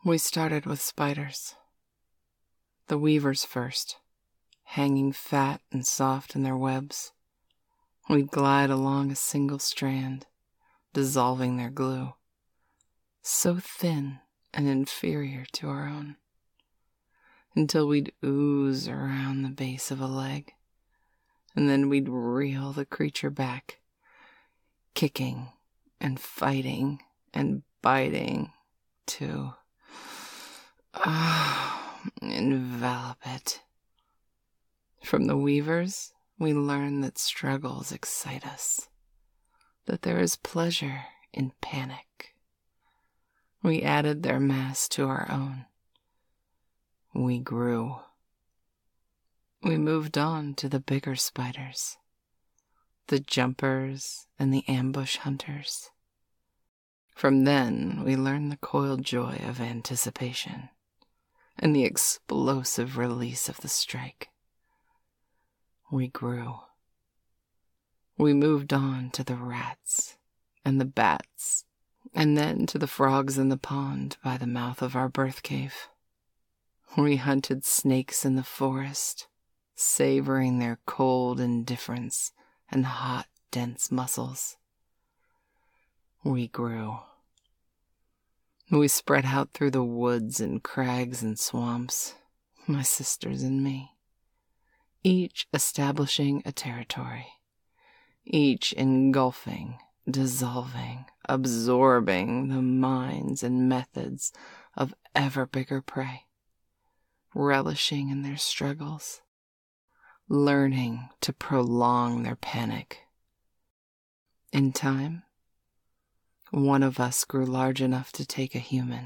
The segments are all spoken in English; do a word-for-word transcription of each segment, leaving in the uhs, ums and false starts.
We started with spiders. The weavers first, hanging fat and soft in their webs. We'd glide along a single strand, dissolving their glue, so thin and inferior to our own, until we'd ooze around the base of a leg, and then we'd reel the creature back, kicking and fighting and biting to oh, envelop it. From the weavers, we learn that struggles excite us, that there is pleasure in panic. We added their mass to our own. We grew. We moved on to the bigger spiders, the jumpers and the ambush hunters. From then, we learned the coiled joy of anticipation and the explosive release of the strike. We grew. We moved on to the rats and the bats, and then to the frogs in the pond by the mouth of our birth cave. We hunted snakes in the forest, savoring their cold indifference and hot, dense muscles. We grew. We spread out through the woods and crags and swamps, my sisters and me, each establishing a territory, each engulfing, dissolving, absorbing the minds and methods of ever bigger prey, relishing in their struggles, learning to prolong their panic. In time, one of us grew large enough to take a human.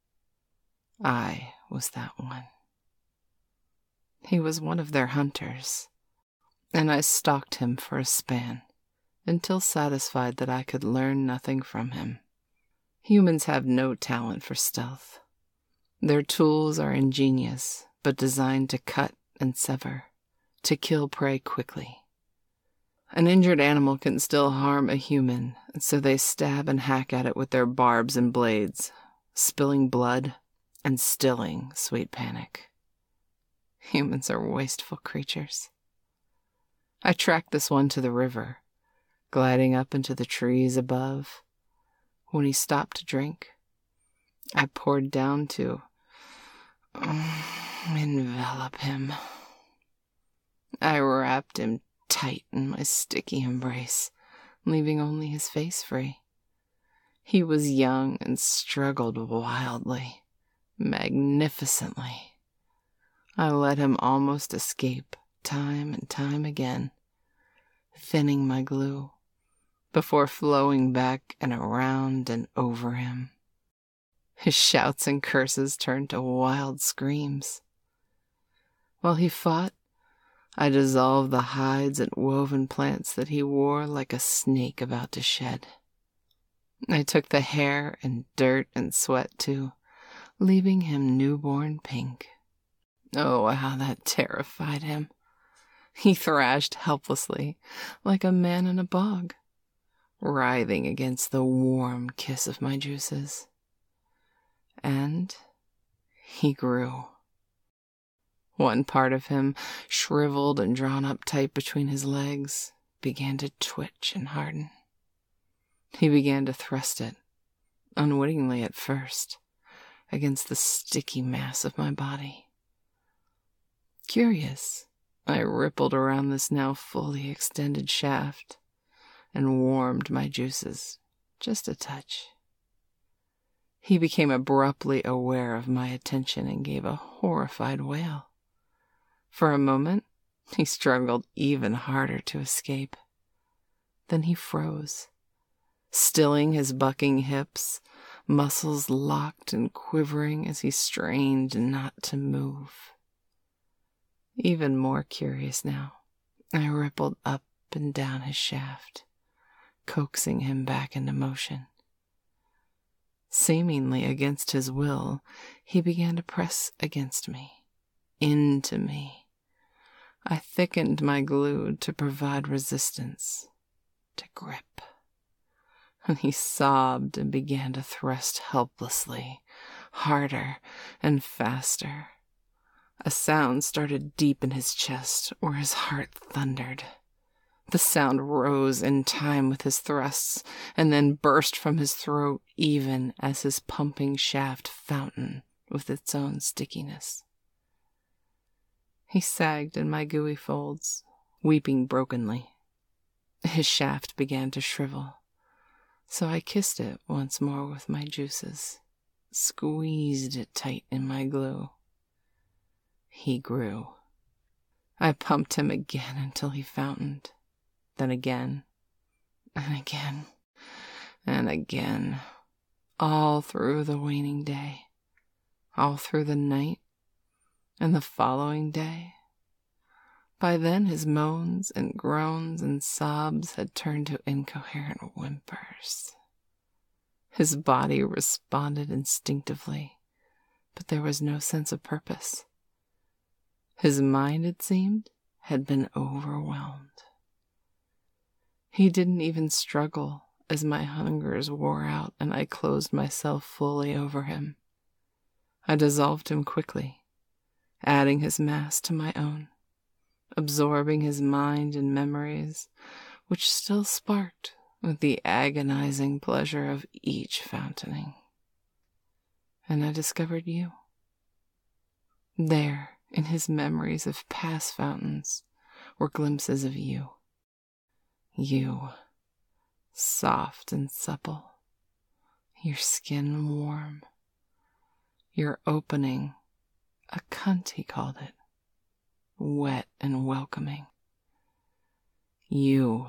I was that one. He was one of their hunters, and I stalked him for a span, until satisfied that I could learn nothing from him. Humans have no talent for stealth. Their tools are ingenious, but designed to cut and sever, to kill prey quickly. An injured animal can still harm a human, and so they stab and hack at it with their barbs and blades, spilling blood and stilling sweet panic. Humans are wasteful creatures. I tracked this one to the river, gliding up into the trees above. When he stopped to drink, I poured down to um, envelop him. I wrapped him tight in my sticky embrace, leaving only his face free. He was young and struggled wildly, magnificently. I let him almost escape time and time again, thinning my glue, before flowing back and around and over him. His shouts and curses turned to wild screams. While he fought, I dissolved the hides and woven plants that he wore like a snake about to shed. I took the hair and dirt and sweat too, leaving him newborn pink. Oh, how that terrified him. He thrashed helplessly, like a man in a bog, writhing against the warm kiss of my juices. And he grew. One part of him, shriveled and drawn up tight between his legs, began to twitch and harden. He began to thrust it, unwittingly at first, against the sticky mass of my body. Curious, I rippled around this now fully extended shaft and warmed my juices just a touch. He became abruptly aware of my attention and gave a horrified wail. For a moment, he struggled even harder to escape. Then he froze, stilling his bucking hips, muscles locked and quivering as he strained not to move. Even more curious now, I rippled up and down his shaft, coaxing him back into motion. Seemingly against his will, he began to press against me, into me. I thickened my glue to provide resistance, to grip. And he sobbed and began to thrust helplessly, harder and faster. A sound started deep in his chest where his heart thundered. The sound rose in time with his thrusts and then burst from his throat even as his pumping shaft fountained with its own stickiness. He sagged in my gooey folds, weeping brokenly. His shaft began to shrivel, so I kissed it once more with my juices, squeezed it tight in my glue. He grew. I pumped him again until he fountained, then again, and again, and again, all through the waning day, all through the night, and the following day. By then his moans and groans and sobs had turned to incoherent whimpers. His body responded instinctively, but there was no sense of purpose. His mind, it seemed, had been overwhelmed. He didn't even struggle as my hungers wore out and I closed myself fully over him. I dissolved him quickly, adding his mass to my own, absorbing his mind and memories, which still sparked with the agonizing pleasure of each fountaining. And I discovered you. There, in his memories of past fountains, were glimpses of you. You, soft and supple, your skin warm, your opening, a cunt he called it, wet and welcoming. You.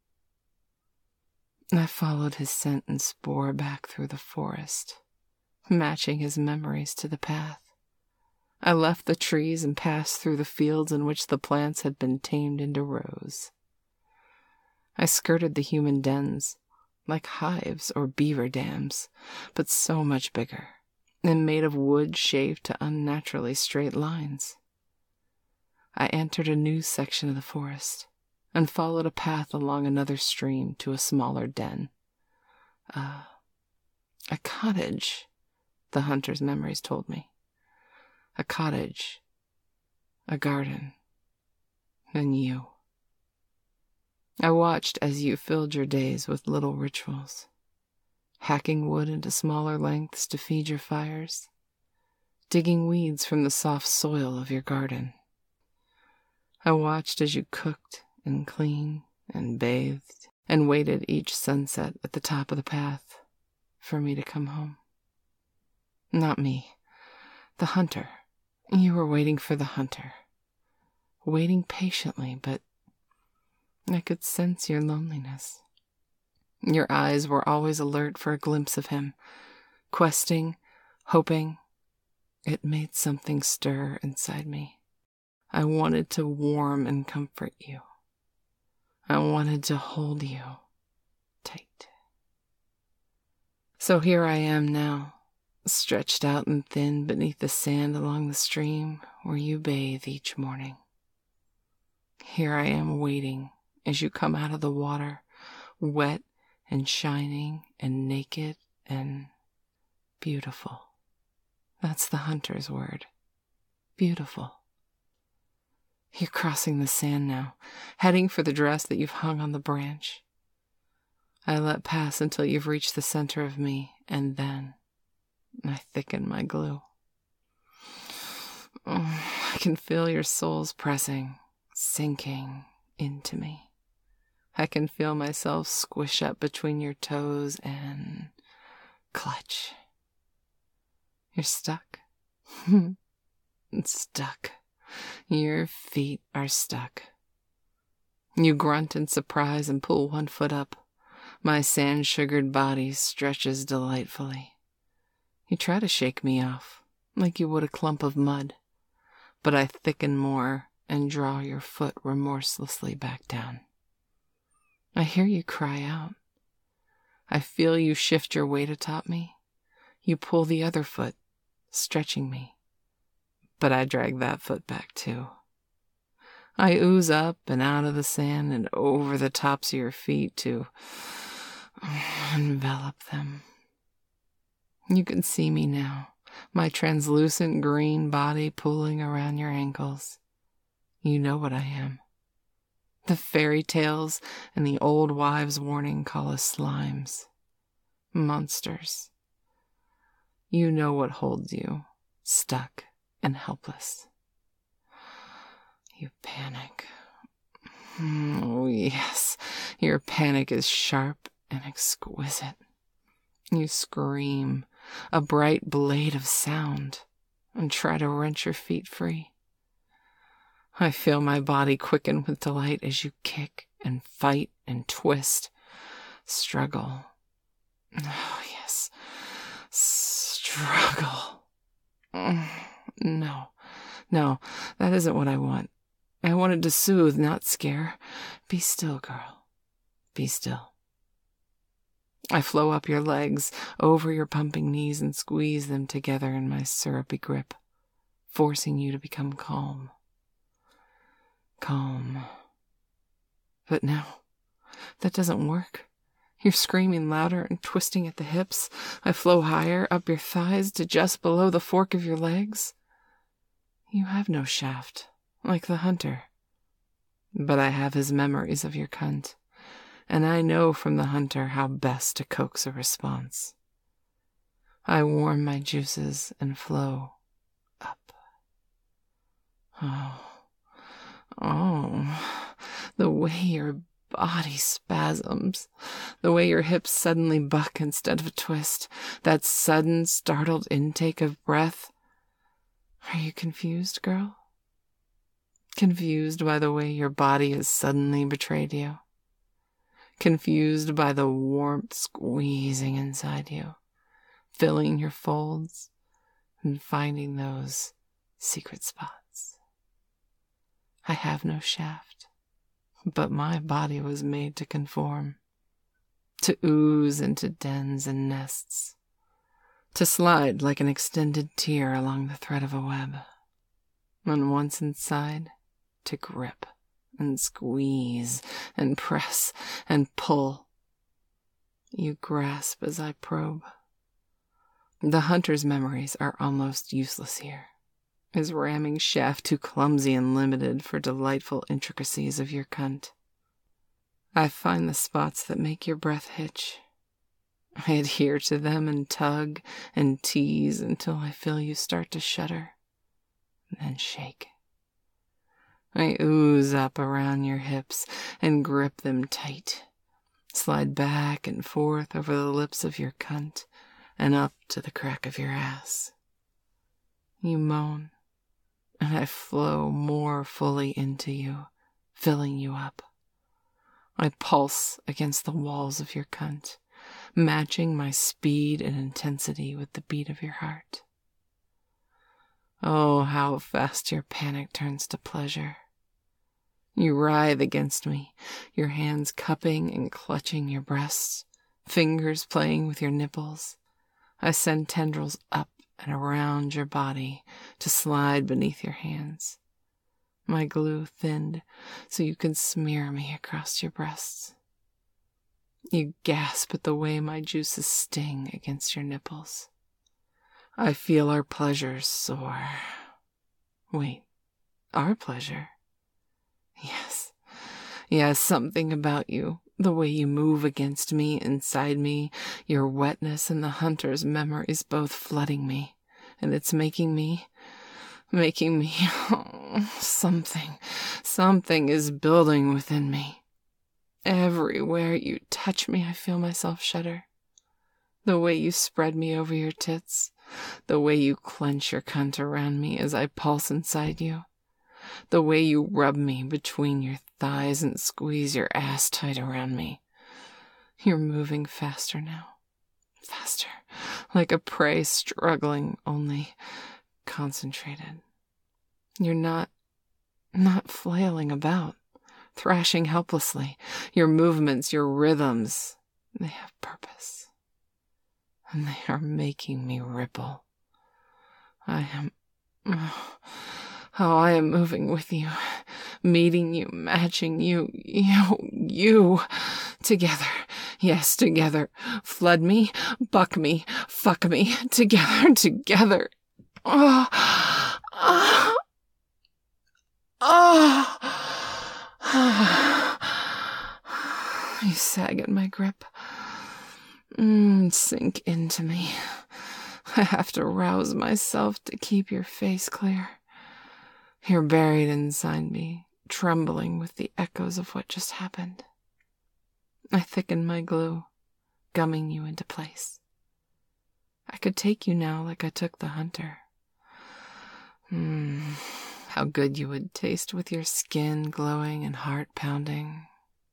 I followed his scent and spoor back through the forest, matching his memories to the path. I left the trees and passed through the fields in which the plants had been tamed into rows. I skirted the human dens, like hives or beaver dams, but so much bigger, and made of wood shaved to unnaturally straight lines. I entered a new section of the forest, and followed a path along another stream to a smaller den. Uh, a cottage, the hunter's memories told me. A cottage, a garden, and you. I watched as you filled your days with little rituals, hacking wood into smaller lengths to feed your fires, digging weeds from the soft soil of your garden. I watched as you cooked and cleaned and bathed and waited each sunset at the top of the path for me to come home. Not me, the hunter. You were waiting for the hunter, waiting patiently, but I could sense your loneliness. Your eyes were always alert for a glimpse of him, questing, hoping. It made something stir inside me. I wanted to warm and comfort you. I wanted to hold you tight. So here I am now, stretched out and thin beneath the sand along the stream where you bathe each morning. Here I am waiting as you come out of the water, wet and shining and naked and beautiful. That's the hunter's word. Beautiful. You're crossing the sand now, heading for the dress that you've hung on the branch. I let pass until you've reached the center of me, and then I thicken my glue. Oh, I can feel your soles pressing, sinking into me. I can feel myself squish up between your toes and clutch. You're stuck. Stuck. Your feet are stuck. You grunt in surprise and pull one foot up. My sand-sugared body stretches delightfully. You try to shake me off, like you would a clump of mud, but I thicken more and draw your foot remorselessly back down. I hear you cry out. I feel you shift your weight atop me. You pull the other foot, stretching me, but I drag that foot back too. I ooze up and out of the sand and over the tops of your feet to envelop them. You can see me now, my translucent green body pooling around your ankles. You know what I am. The fairy tales and the old wives' warning call us slimes. Monsters. You know what holds you, stuck and helpless. You panic. Oh, yes, your panic is sharp and exquisite. You scream, a bright blade of sound, and try to wrench your feet free. I feel my body quicken with delight as you kick and fight and twist, struggle. Oh, yes, struggle. No, no, that isn't what I want. I wanted to soothe, not scare. Be still, girl. Be still. I flow up your legs, over your pumping knees, and squeeze them together in my syrupy grip, forcing you to become calm. Calm. But no, that doesn't work. You're screaming louder and twisting at the hips. I flow higher, up your thighs to just below the fork of your legs. You have no shaft, like the hunter. But I have his memories of your cunt, and I know from the hunter how best to coax a response. I warm my juices and flow up. Oh, oh, the way your body spasms, the way your hips suddenly buck instead of twist, that sudden, startled intake of breath. Are you confused, girl? Confused by the way your body has suddenly betrayed you? Confused by the warmth squeezing inside you, filling your folds, and finding those secret spots? I have no shaft, but my body was made to conform, to ooze into dens and nests, to slide like an extended tear along the thread of a web, and once inside, to grip and squeeze and press and pull. You grasp as I probe. The hunter's memories are almost useless here. His ramming shaft too clumsy and limited for delightful intricacies of your cunt. I find the spots that make your breath hitch. I adhere to them and tug and tease until I feel you start to shudder, then shake. I ooze up around your hips and grip them tight, slide back and forth over the lips of your cunt and up to the crack of your ass. You moan, and I flow more fully into you, filling you up. I pulse against the walls of your cunt, matching my speed and intensity with the beat of your heart. Oh, how fast your panic turns to pleasure. You writhe against me, your hands cupping and clutching your breasts, fingers playing with your nipples. I send tendrils up and around your body to slide beneath your hands. My glue thinned so you can smear me across your breasts. You gasp at the way my juices sting against your nipples. I feel our pleasure soar. Wait, our pleasure? Yes, yes, something about you, the way you move against me, inside me, your wetness and the hunter's memories both flooding me, and it's making me, making me, oh, something, something is building within me. Everywhere you touch me, I feel myself shudder. The way you spread me over your tits, the way you clench your cunt around me as I pulse inside you, the way you rub me between your thighs and squeeze your ass tight around me. You're moving faster now. Faster. Like a prey struggling, only concentrated. You're not, not flailing about, thrashing helplessly. Your movements, your rhythms, they have purpose. And they are making me ripple. I am... Oh, Oh, I am moving with you, meeting you, matching you, you, you, together. Yes, together. Flood me, buck me, fuck me. Together, together. Oh, oh, oh. You sag in my grip. Mm, sink into me. I have to rouse myself to keep your face clear. You're buried inside me, trembling with the echoes of what just happened. I thicken my glue, gumming you into place. I could take you now like I took the hunter. Hmm, how good you would taste with your skin glowing and heart pounding.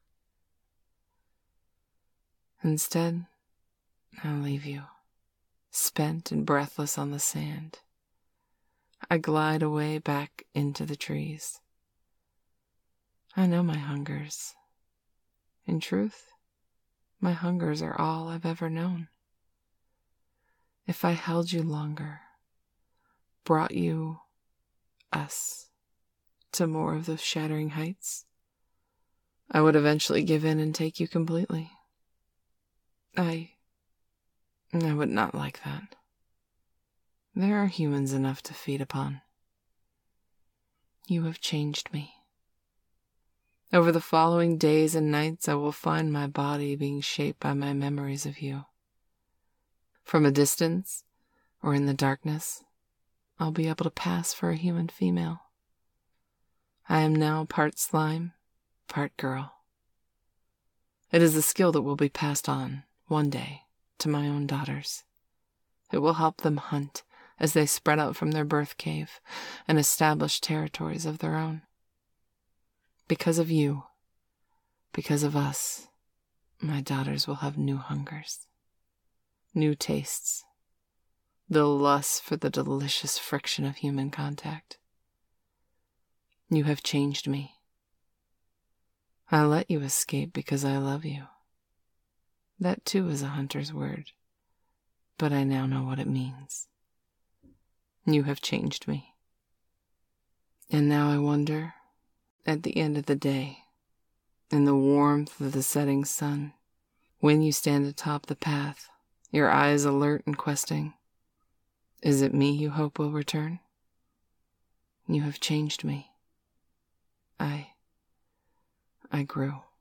Instead, I'll leave you, spent and breathless on the sand. I glide away back into the trees. I know my hungers. In truth, my hungers are all I've ever known. If I held you longer, brought you, us, to more of those shattering heights, I would eventually give in and take you completely. I... I would not like that. There are humans enough to feed upon. You have changed me. Over the following days and nights, I will find my body being shaped by my memories of you. From a distance, or in the darkness, I'll be able to pass for a human female. I am now part slime, part girl. It is a skill that will be passed on, one day, to my own daughters. It will help them hunt as they spread out from their birth cave and establish territories of their own. Because of you, because of us, my daughters will have new hungers, new tastes. They'll lust for the delicious friction of human contact. You have changed me. I let you escape because I love you. That too is a hunter's word, but I now know what it means. You have changed me. And now I wonder, at the end of the day, in the warmth of the setting sun, when you stand atop the path, your eyes alert and questing, is it me you hope will return? You have changed me. I, I grew.